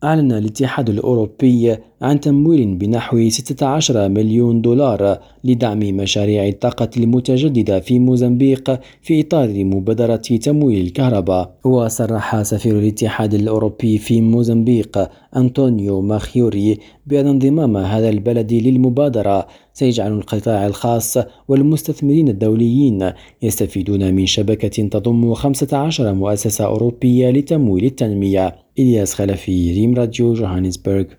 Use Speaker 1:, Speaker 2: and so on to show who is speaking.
Speaker 1: أعلن الاتحاد الأوروبي عن تمويل بنحو 16 مليون دولار لدعم مشاريع الطاقة المتجددة في موزمبيق في إطار مبادرة تمويل الكهرباء. وصرح سفير الاتحاد الأوروبي في موزمبيق أنطونيو ماخيوري بأن انضمام هذا البلد للمبادرة سيجعل القطاع الخاص والمستثمرين الدوليين يستفيدون من شبكة تضم 15 مؤسسة أوروبية لتمويل التنمية. إلياس خلفي، ريم راديو، جوهانسبرغ.